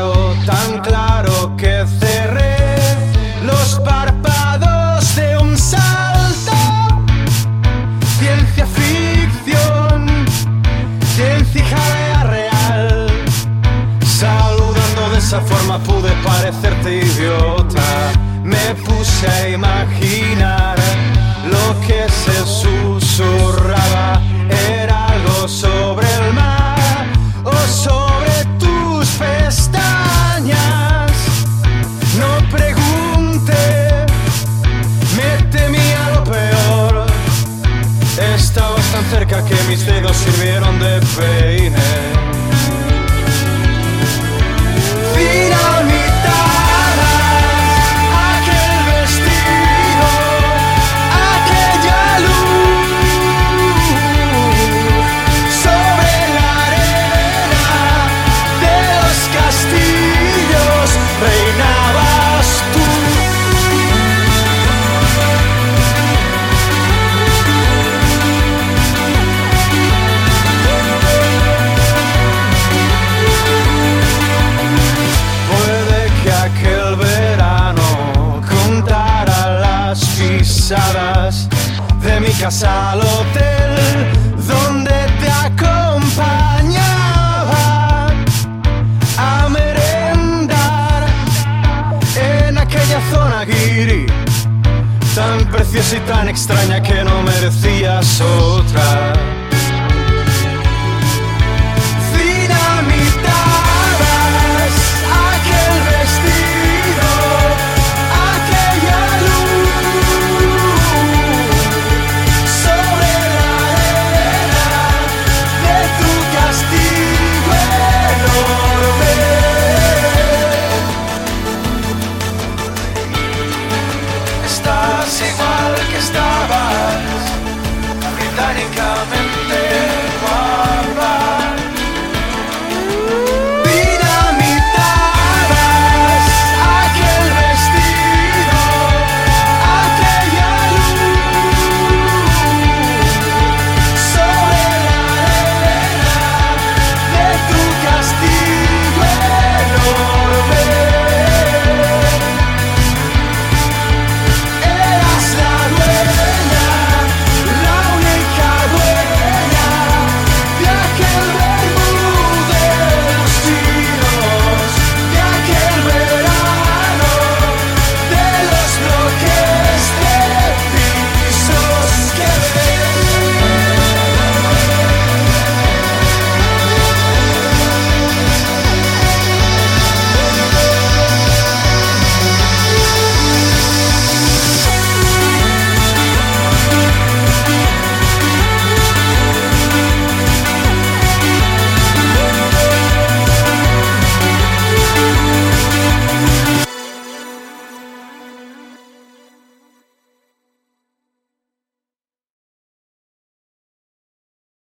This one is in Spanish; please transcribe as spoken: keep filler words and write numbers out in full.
claro, tan claro que cerré los párpados de un salto. Ciencia ficción, ciencia hija real. Saludando de esa forma pude parecerte idiota. Me puse a imaginar lo que se susurraba. Era algo sobre el mar o sobre tus pestañas. No pregunté, me temía lo peor. Estabas tan cerca que mis dedos sirvieron de peine. Final mitad, aquel vestido, aquella luz sobre la arena de los castillos, reinabas tú. Aquel verano contara las pisadas de mi casa al hotel donde te acompañaba a merendar en aquella zona guiri tan preciosa y tan extraña que no merecías otra.